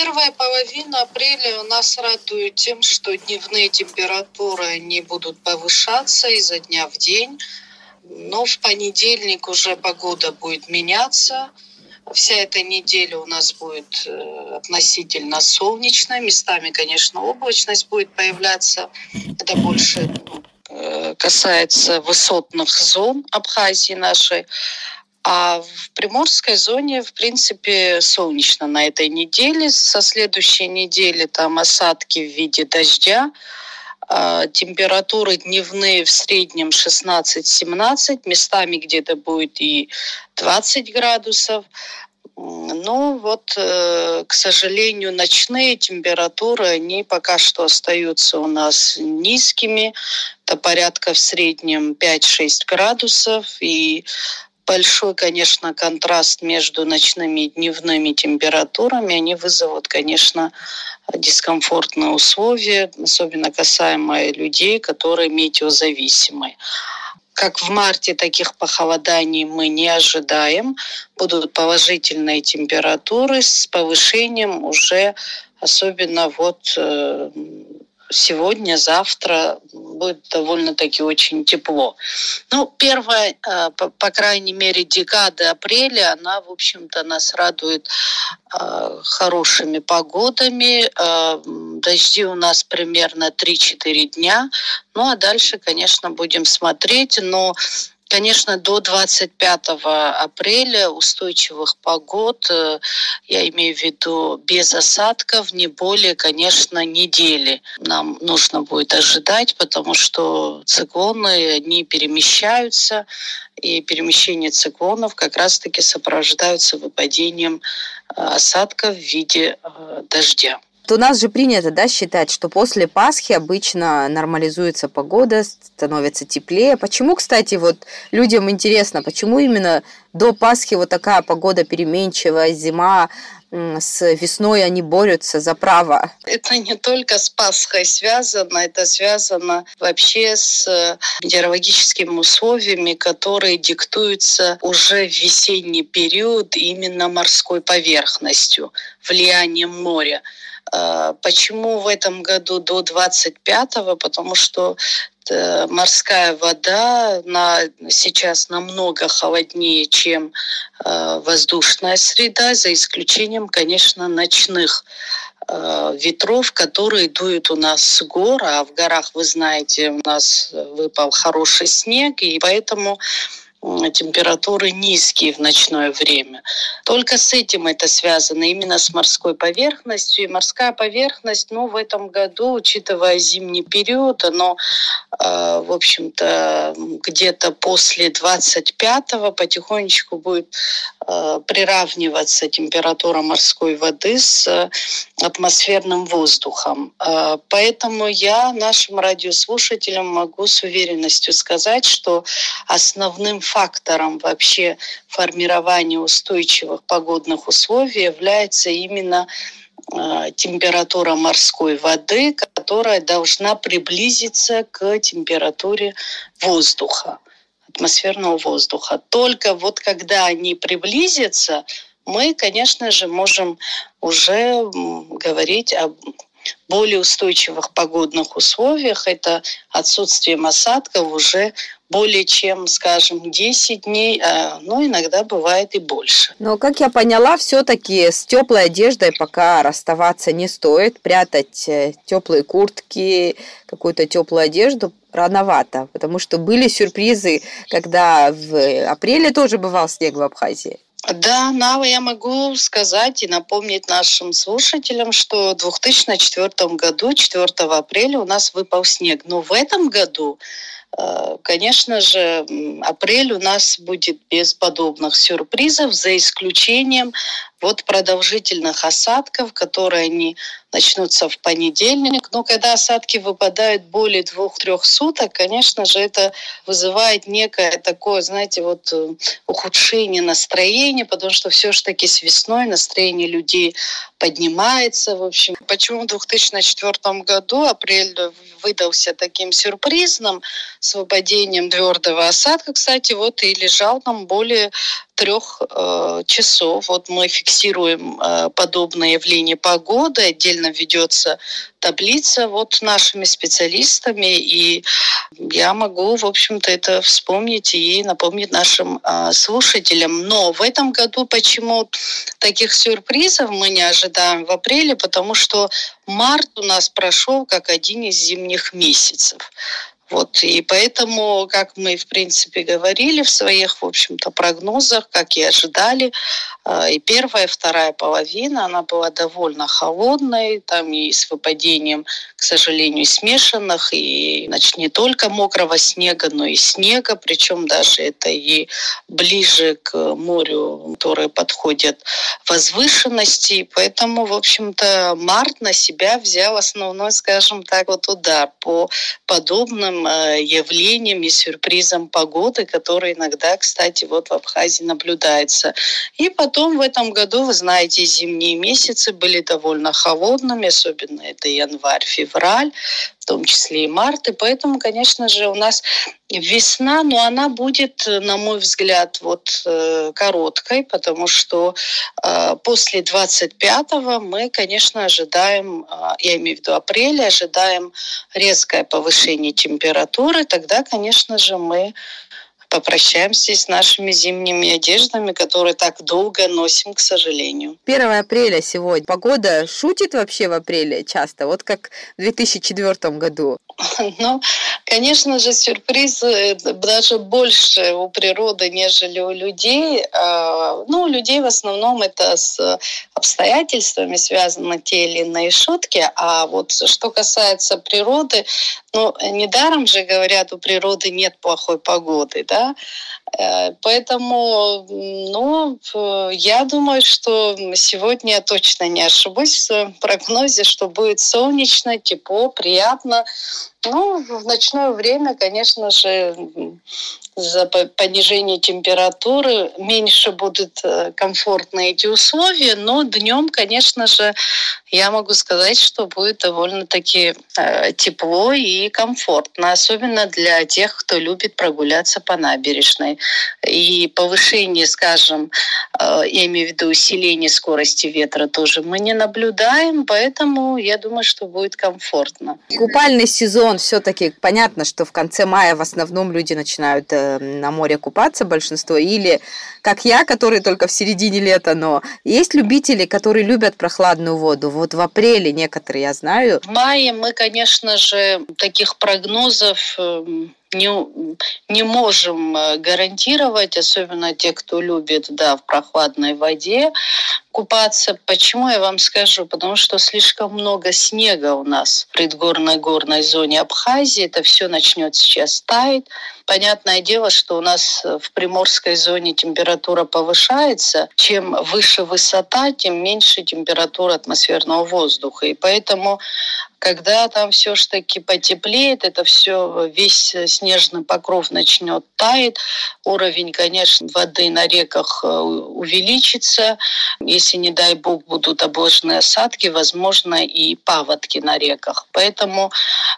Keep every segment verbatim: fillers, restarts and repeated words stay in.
Первая половина апреля нас радует тем, что дневные температуры не будут повышаться изо дня в день. Но в понедельник уже погода будет меняться. Вся эта неделя у нас будет относительно солнечная. Местами, конечно, облачность будет появляться. Это больше касается высотных зон Абхазии нашей. А в приморской зоне, в принципе, солнечно на этой неделе. Со следующей недели там осадки в виде дождя. Температуры дневные в среднем шестнадцать-семнадцать, местами где-то будет и двадцать градусов. Но вот, к сожалению, ночные температуры, они пока что остаются у нас низкими. Это порядка в среднем пять-шесть градусов. И большой, конечно, контраст между ночными и дневными температурами, они вызовут, конечно, дискомфортные условия, особенно касаемо людей, которые метеозависимы. Как в марте, таких похолоданий мы не ожидаем. Будут положительные температуры с повышением уже, особенно вот сегодня, завтра будет довольно-таки очень тепло. Ну, первая, по, по крайней мере, декада апреля, она, в общем-то, нас радует э, хорошими погодами. Э, дожди у нас примерно три-четыре дня. Ну, а дальше, конечно, будем смотреть. Но, конечно, до двадцать пятого апреля устойчивых погод, я имею в виду без осадков, не более, конечно, недели нам нужно будет ожидать, потому что циклоны, они перемещаются, и перемещение циклонов как раз-таки сопровождаются выпадением осадков в виде дождя. У нас же принято, да, считать, что после Пасхи обычно нормализуется погода, становится теплее. Почему, кстати, вот людям интересно, почему именно до Пасхи вот такая погода переменчивая, зима, с весной они борются за право? Это не только с Пасхой связано, это связано вообще с метеорологическими условиями, которые диктуются уже в весенний период именно морской поверхностью, влиянием моря. Почему в этом году до двадцать пятого? Потому что морская вода на, сейчас намного холоднее, чем э, воздушная среда, за исключением, конечно, ночных э, ветров, которые дуют у нас с гор, а в горах, вы знаете, у нас выпал хороший снег, и поэтому температуры низкие в ночное время. Только с этим это связано, именно с морской поверхностью. И морская поверхность, ну, в этом году, учитывая зимний период, оно, э, в общем-то, где-то после двадцать пятого потихонечку будет э, приравниваться температура морской воды с атмосферным воздухом. Э, поэтому я нашим радиослушателям могу с уверенностью сказать, что основным фактором вообще формирования устойчивых погодных условий является именно э, температура морской воды, которая должна приблизиться к температуре воздуха, атмосферного воздуха. Только вот когда они приблизятся, мы, конечно же, можем уже говорить об более устойчивых погодных условиях. Это отсутствием осадков уже более чем, скажем, десять дней, а, ну, иногда бывает и больше. Но, как я поняла, все-таки с теплой одеждой пока расставаться не стоит. Прятать теплые куртки, какую-то теплую одежду рановато, потому что были сюрпризы, когда в апреле тоже бывал снег в Абхазии. Да, Нава, я могу сказать и напомнить нашим слушателям, что в две тысячи четвёртом году, четвёртого апреля, у нас выпал снег. Но в этом году, конечно же, апрель у нас будет без подобных сюрпризов, за исключением вот продолжительных осадков, которые они начнутся в понедельник. Но когда осадки выпадают более двух-трех суток, конечно же, это вызывает некое такое, знаете, вот ухудшение настроения, потому что все-таки с весной настроение людей поднимается. В общем, почему в две тысячи четвёртом году апрель выдался таким сюрпризным с выпадением твердого осадка, кстати, вот и лежал нам более трех э, часов. Вот мы фиксируем э, подобное явление погоды, отдельно ведется таблица вот нашими специалистами, и я могу, в общем-то, это вспомнить и напомнить нашим э, слушателям. Но в этом году почему таких сюрпризов мы не ожидаем в апреле, потому что март у нас прошел как один из зимних месяцев. Вот, и поэтому, как мы, в принципе, говорили в своих, в общем-то, прогнозах, как и ожидали, и первая, и вторая половина, она была довольно холодной, там и с выпадением, к сожалению, смешанных, и, значит, не только мокрого снега, но и снега, причем даже это и ближе к морю, которые подходят возвышенности, поэтому, в общем-то, март на себя взял основной, скажем так, вот удар по подобным явлениям и сюрпризам погоды, которые иногда, кстати, вот в Абхазии наблюдается. И потом в этом году, вы знаете, зимние месяцы были довольно холодными, особенно это январь, февраль, в том числе и март. И поэтому, конечно же, у нас весна, но она будет, на мой взгляд, вот короткой, потому что э, после двадцать пятого мы, конечно, ожидаем, э, я имею в виду апреля, ожидаем резкое повышение температуры. Тогда, конечно же, мы попрощаемся с нашими зимними одеждами, которые так долго носим, к сожалению. первое апреля сегодня. Погода шутит вообще в апреле часто, вот как в две тысячи четвёртом году. Ну, конечно же, сюрпризы даже больше у природы, нежели у людей. Ну, у людей в основном это с обстоятельствами связаны те или иные шутки. А вот что касается природы, ну, недаром же говорят, у природы нет плохой погоды, да? Поэтому, ну, я думаю, что сегодня я точно не ошибусь в своем прогнозе, что будет солнечно, тепло, приятно. Ну, в ночное время, конечно же, за понижение температуры меньше будут комфортны эти условия, но днем, конечно же, я могу сказать, что будет довольно-таки э, тепло и комфортно, особенно для тех, кто любит прогуляться по набережной. И повышение, скажем, э, я имею в виду усиление скорости ветра тоже мы не наблюдаем, поэтому я думаю, что будет комфортно. Купальный сезон все-таки понятно, что в конце мая в основном люди начинают э, на море купаться, большинство, или как я, который только в середине лета, но есть любители, которые любят прохладную воду. Вот в апреле некоторые, я знаю. В мае мы, конечно же, таких прогнозов не, не можем гарантировать, особенно те, кто любит, да, в прохладной воде купаться. Почему, я вам скажу? Потому что слишком много снега у нас в предгорной горной зоне Абхазии. Это все начнет сейчас таять. Понятное дело, что у нас в приморской зоне температура повышается. Чем выше высота, тем меньше температура атмосферного воздуха. И поэтому, когда там все ж таки потеплеет, это все, весь снежный покров начнет таять. Уровень, конечно, воды на реках увеличится. Если, не дай бог, будут обложенные осадки, возможно, и паводки на реках. Поэтому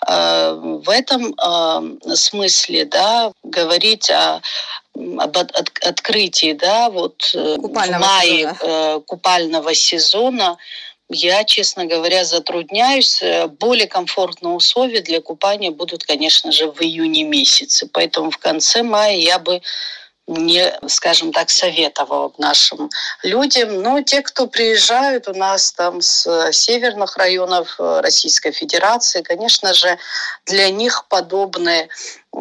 э, в этом э, смысле, да, говорить о об от, от, открытии, да, вот купального в мае сезона. Э, купального сезона, я, честно говоря, затрудняюсь. Более комфортные условия для купания будут, конечно же, в июне месяце. Поэтому в конце мая я бы не, скажем так, советовала нашим людям. Но те, кто приезжают у нас там с северных районов Российской Федерации, конечно же, для них подобные,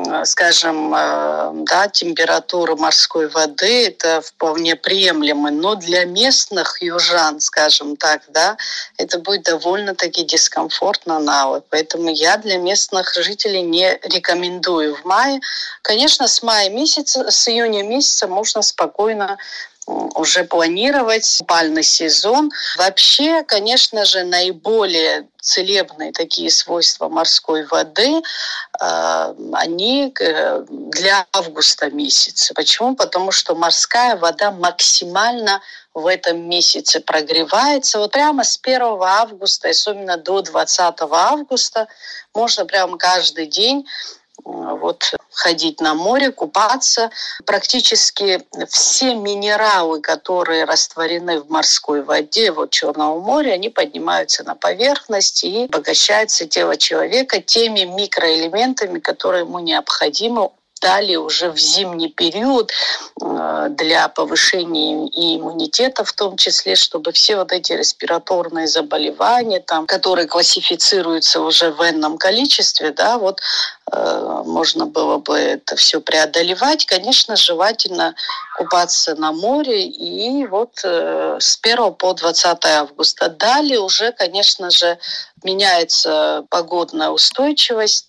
скажем, да, температуры морской воды это вполне приемлемо, но для местных южан, скажем так, да, это будет довольно-таки дискомфортно на. Поэтому я для местных жителей не рекомендую в мае. Конечно, с мая месяца, с июня месяца можно спокойно уже планировать купальный сезон. Вообще, конечно же, наиболее целебные такие свойства морской воды, э, они для августа месяца. Почему? Потому что морская вода максимально в этом месяце прогревается. Вот прямо с первого августа, особенно до двадцатого августа, можно прямо каждый день вот ходить на море, купаться. Практически все минералы, которые растворены в морской воде вот Черного моря, они поднимаются на поверхность и обогащается тело человека теми микроэлементами, которые ему необходимы далее уже в зимний период для повышения и иммунитета, в том числе, чтобы все вот эти респираторные заболевания, там, которые классифицируются уже в энном количестве, да, вот э, можно было бы это все преодолевать. Конечно, желательно купаться на море и вот э, с первого по двадцатое августа. Далее уже, конечно же, меняется погодная устойчивость.